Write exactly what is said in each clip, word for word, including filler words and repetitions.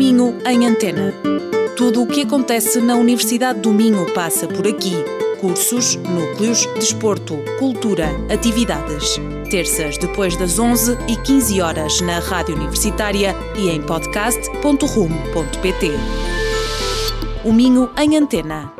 Minho em Antena. Tudo o que acontece na Universidade do Minho passa por aqui. Cursos, núcleos, desporto, cultura, atividades. Terças depois das onze e quinze horas na Rádio Universitária e em podcast ponto rumo ponto pt. O Minho em Antena.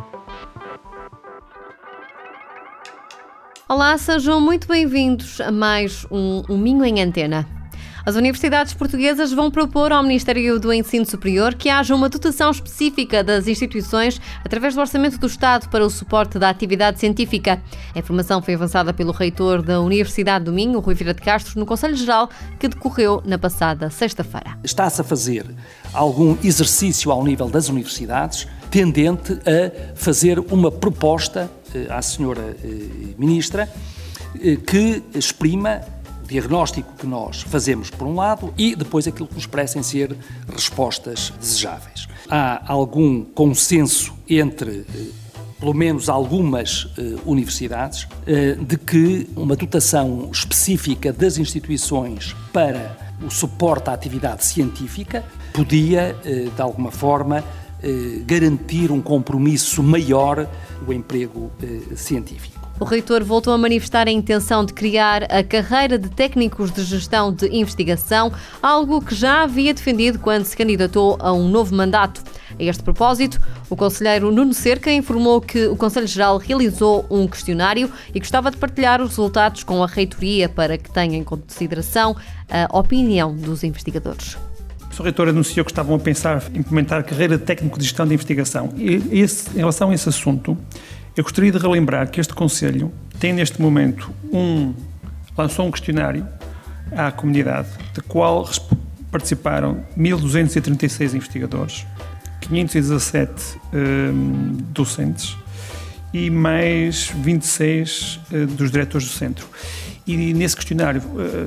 Olá, sejam muito bem-vindos a mais um, um Minho em Antena. As universidades portuguesas vão propor ao Ministério do Ensino Superior que haja uma dotação específica das instituições através do Orçamento do Estado para o suporte da atividade científica. A informação foi avançada pelo reitor da Universidade do Minho, Rui Vieira de Castro, no Conselho Geral que decorreu na passada sexta-feira. Está-se a fazer algum exercício ao nível das universidades tendente a fazer uma proposta à senhora Ministra que exprima diagnóstico que nós fazemos por um lado e depois aquilo que nos parecem ser respostas desejáveis. Há algum consenso entre, pelo menos algumas universidades, de que uma dotação específica das instituições para o suporte à atividade científica podia, de alguma forma, garantir um compromisso maior do emprego científico. O reitor voltou a manifestar a intenção de criar a carreira de técnicos de gestão de investigação, algo que já havia defendido quando se candidatou a um novo mandato. A este propósito, o conselheiro Nuno Cerca informou que o Conselho Geral realizou um questionário e gostava de partilhar os resultados com a reitoria para que tenha em consideração a opinião dos investigadores. O senhor reitor anunciou que estavam a pensar em implementar a carreira de técnico de gestão de investigação. E esse, em relação a esse assunto, eu gostaria de relembrar que este Conselho tem neste momento um, lançou um questionário à comunidade, do qual participaram mil duzentos e trinta e seis investigadores, quinhentos e dezassete hum, docentes e mais vinte e seis uh, dos diretores do centro. E nesse questionário,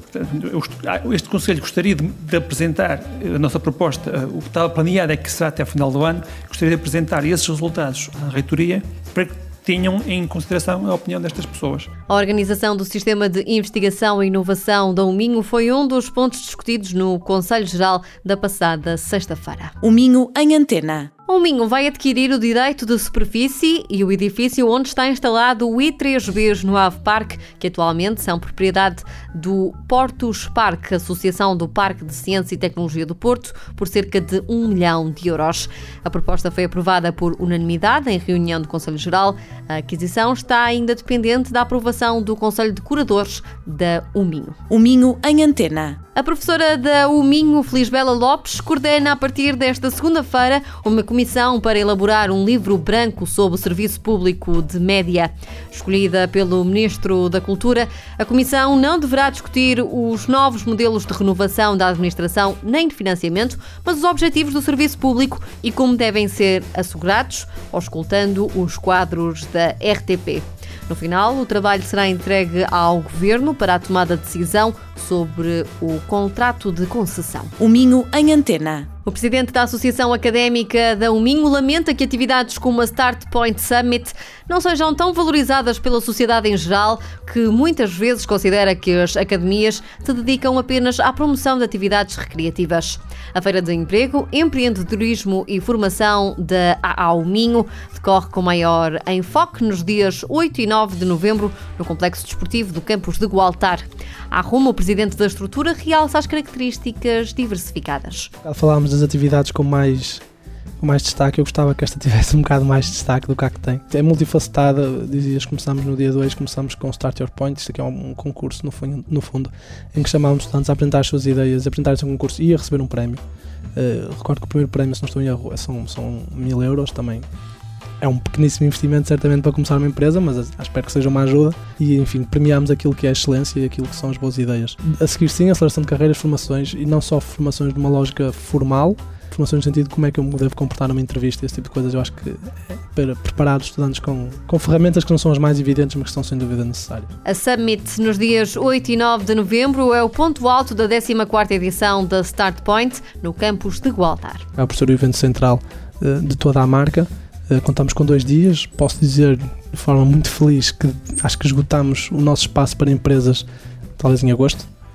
uh, este Conselho gostaria de, de apresentar a nossa proposta, uh, o que estava planeado é que será até ao final do ano, gostaria de apresentar esses resultados à reitoria para que tenham em consideração a opinião destas pessoas. A organização do Sistema de Investigação e Inovação da Minho foi um dos pontos discutidos no Conselho Geral da passada sexta-feira. O Minho em Antena. O Minho vai adquirir o direito de superfície e o edifício onde está instalado o I três B no Ave Parque, que atualmente são propriedade do Portus Parque, Associação do Parque de Ciência e Tecnologia do Porto, por cerca de um milhão de euros. A proposta foi aprovada por unanimidade em reunião do Conselho Geral. A aquisição está ainda dependente da aprovação do Conselho de Curadores da Minho. O Minho em Antena. A professora da Minho, Felisbela Lopes, coordena a partir desta segunda-feira uma comissão para elaborar um livro branco sobre o serviço público de média. Escolhida pelo Ministro da Cultura, a comissão não deverá discutir os novos modelos de renovação da administração nem de financiamento, mas os objetivos do serviço público e como devem ser assegurados, auscultando os quadros da R T P. No final, o trabalho será entregue ao Governo para a tomada de decisão sobre o contrato de concessão. O Minho em Antena. O presidente da Associação Académica da Minho lamenta que atividades como a Start Point Summit não sejam tão valorizadas pela sociedade em geral, que muitas vezes considera que as academias se dedicam apenas à promoção de atividades recreativas. A Feira de Emprego, Empreendedorismo e Formação da A A U Minho decorre com maior enfoque nos dias oito e nove de novembro no Complexo Desportivo do Campus de Gualtar. À Rumo, o presidente da estrutura realça as características diversificadas. Falámos das atividades com mais, com mais destaque, eu gostava que esta tivesse um bocado mais destaque do que a que tem. É multifacetada, dizias, começamos no dia dois, começamos com o Start Your Point, isto aqui é um concurso no fundo, no fundo em que chamávamos estudantes a apresentar as suas ideias, a apresentar esse concurso e a receber um prémio. Uh, recordo que o primeiro prémio, se não estou em erro, são, são mil euros também. É um pequeníssimo investimento, certamente, para começar uma empresa, mas espero que seja uma ajuda e, enfim, premiamos aquilo que é a excelência e aquilo que são as boas ideias. A seguir, sim, a aceleração de carreiras, formações, e não só formações de uma lógica formal, formações no sentido de como é que eu me devo comportar numa entrevista, esse tipo de coisas. Eu acho que é para preparar os estudantes com, com ferramentas que não são as mais evidentes, mas que são sem dúvida necessárias. A Summit, nos dias oito e nove de novembro, é o ponto alto da décima quarta edição da Start Point, no campus de Gualtar. É por ser o evento central uh, de toda a marca. Uh, contamos com dois dias. Posso dizer de forma muito feliz que acho que esgotámos o nosso espaço para empresas talvez em agosto.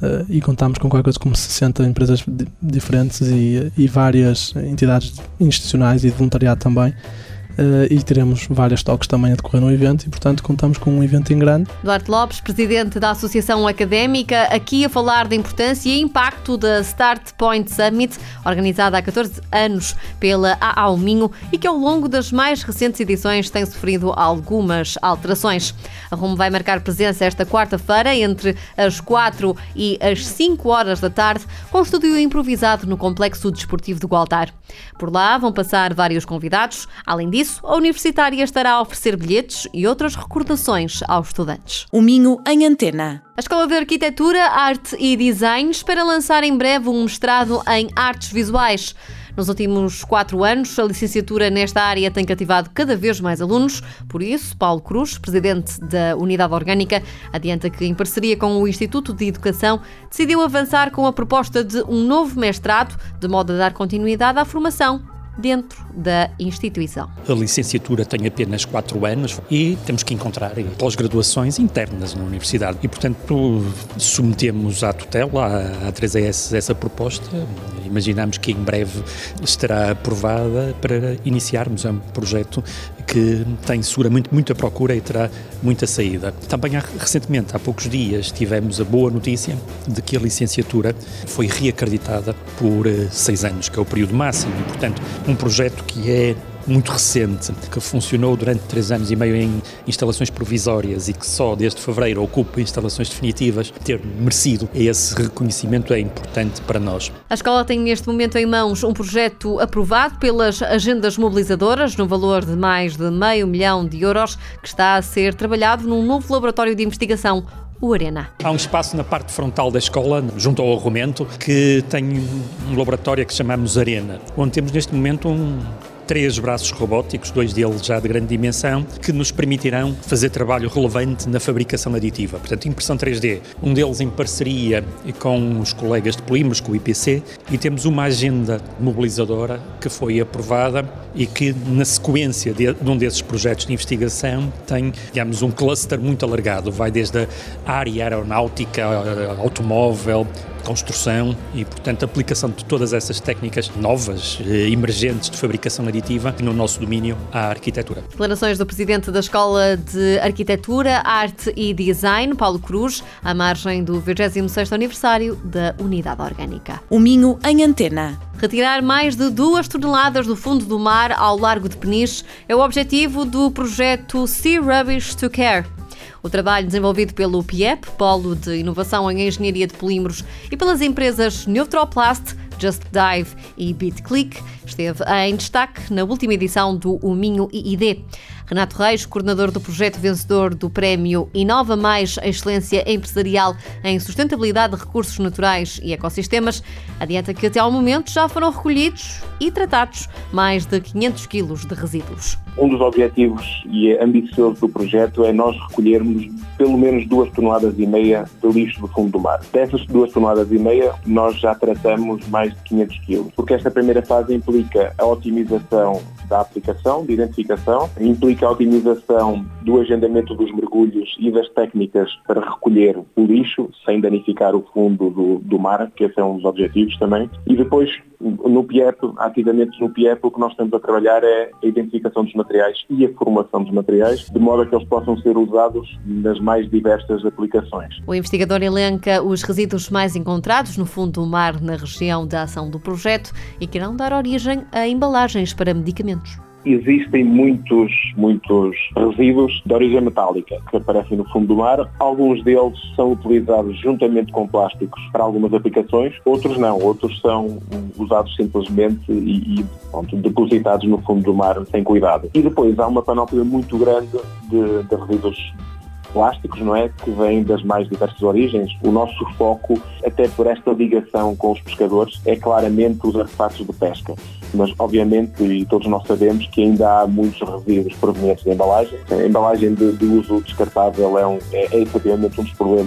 uh, e contamos com qualquer coisa como sessenta empresas di- diferentes e, e várias entidades institucionais e de voluntariado também. Uh, e teremos vários toques também a decorrer no evento e, portanto, contamos com um evento em grande. Duarte Lopes, presidente da Associação Académica, aqui a falar da importância e impacto da Start Point Summit, organizada há catorze anos pela A A U Minho e que ao longo das mais recentes edições tem sofrido algumas alterações. A Rumo vai marcar presença esta quarta-feira entre as quatro e as cinco horas da tarde, com um estúdio improvisado no Complexo Desportivo do Gualtar. Por lá vão passar vários convidados. Além disso, a universitária estará a oferecer bilhetes e outras recordações aos estudantes. O Minho em Antena. A Escola de Arquitetura, Arte e Design espera lançar em breve um mestrado em artes visuais. Nos últimos quatro anos, a licenciatura nesta área tem cativado cada vez mais alunos. Por isso, Paulo Cruz, presidente da Unidade Orgânica, adianta que, em parceria com o Instituto de Educação, decidiu avançar com a proposta de um novo mestrado, de modo a dar continuidade à formação dentro da instituição. A licenciatura tem apenas quatro anos e temos que encontrar pós-graduações internas na universidade e, portanto, submetemos à tutela, à, à três A S, essa proposta. Imaginamos que em breve estará aprovada para iniciarmos um projeto que tem seguramente muita procura e terá muita saída. Também, há, recentemente, há poucos dias, tivemos a boa notícia de que a licenciatura foi reacreditada por uh, seis anos, que é o período máximo, e, portanto, um projeto que é muito recente, que funcionou durante três anos e meio em instalações provisórias e que só desde fevereiro ocupa instalações definitivas, ter merecido esse reconhecimento é importante para nós. A escola tem neste momento em mãos um projeto aprovado pelas agendas mobilizadoras no valor de mais de meio milhão de euros, que está a ser trabalhado num novo laboratório de investigação, o Arena. Há um espaço na parte frontal da escola, junto ao arrumento, que tem um laboratório que chamamos Arena, onde temos neste momento um três braços robóticos, dois deles já de grande dimensão, que nos permitirão fazer trabalho relevante na fabricação aditiva. Portanto, impressão três D. Um deles em parceria com os colegas de polímeros, com o I P C, e temos uma agenda mobilizadora que foi aprovada e que, na sequência de, de um desses projetos de investigação, tem, digamos, um cluster muito alargado. Vai desde a área aeronáutica, automóvel, construção e, portanto, a aplicação de todas essas técnicas novas, emergentes de fabricação aditiva no nosso domínio, à arquitetura. Declarações do presidente da Escola de Arquitetura, Arte e Design, Paulo Cruz, à margem do vigésimo sexto aniversário da Unidade Orgânica. O Minho em Antena. Retirar mais de duas toneladas do fundo do mar ao largo de Peniche é o objetivo do projeto Sea Rubbish to Care. O trabalho desenvolvido pelo P I E P, Polo de Inovação em Engenharia de Polímeros, e pelas empresas Neutroplast, Just Dive e BitClick, esteve em destaque na última edição do O Minho I I D. Renato Reis, coordenador do projeto vencedor do prémio Inova Mais Excelência Empresarial em Sustentabilidade de Recursos Naturais e Ecossistemas, adianta que até ao momento já foram recolhidos e tratados mais de quinhentos quilos de resíduos. Um dos objetivos e ambicioso do projeto é nós recolhermos pelo menos duas toneladas e meia de lixo do fundo do mar. Dessas duas toneladas e meia, nós já tratamos mais de quinhentos quilos, porque esta primeira fase implica a otimização da aplicação, de identificação, implica a otimização do agendamento dos mergulhos e das técnicas para recolher o lixo, sem danificar o fundo do, do mar, que esse é um dos objetivos também. E depois, no P I E P, ativamente no P I E P, o que nós estamos a trabalhar é a identificação dos materiais e a formação dos materiais, de modo a que eles possam ser usados nas mais diversas aplicações. O investigador elenca os resíduos mais encontrados no fundo do mar na região da ação do projeto e que irão dar origem a embalagens para medicamentos. Existem muitos, muitos resíduos de origem metálica que aparecem no fundo do mar. Alguns deles são utilizados juntamente com plásticos para algumas aplicações, outros não. Outros são usados simplesmente e, e pronto, depositados no fundo do mar sem cuidado. E depois há uma panóplia muito grande de, de resíduos plásticos, não é? Que vêm das mais diversas origens. O nosso foco, até por esta ligação com os pescadores, é claramente os artefatos de pesca. Mas, obviamente, e todos nós sabemos que ainda há muitos resíduos provenientes de embalagem. A embalagem de, de uso descartável é, um, é, é efetivamente um dos problemas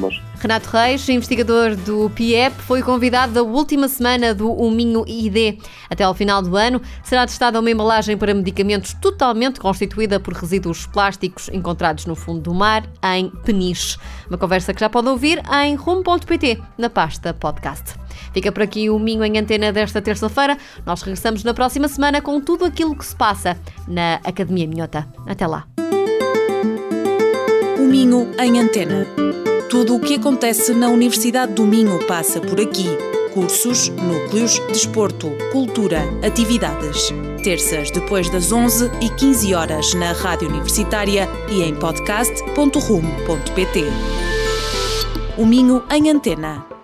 Renato Reis, investigador do P I E P, foi convidado da última semana do O Minho I D. Até ao final do ano, será testada uma embalagem para medicamentos totalmente constituída por resíduos plásticos encontrados no fundo do mar, em Peniche. Uma conversa que já pode ouvir em rumo ponto pt, na pasta podcast. Fica por aqui o Minho em Antena desta terça-feira. Nós regressamos na próxima semana com tudo aquilo que se passa na Academia Minhota. Até lá. O Minho em Antena. Tudo o que acontece na Universidade do Minho passa por aqui. Cursos, núcleos, desporto, cultura, atividades. Terças depois das onze e quinze horas na Rádio Universitária e em podcast ponto rumo ponto pt. O Minho em Antena.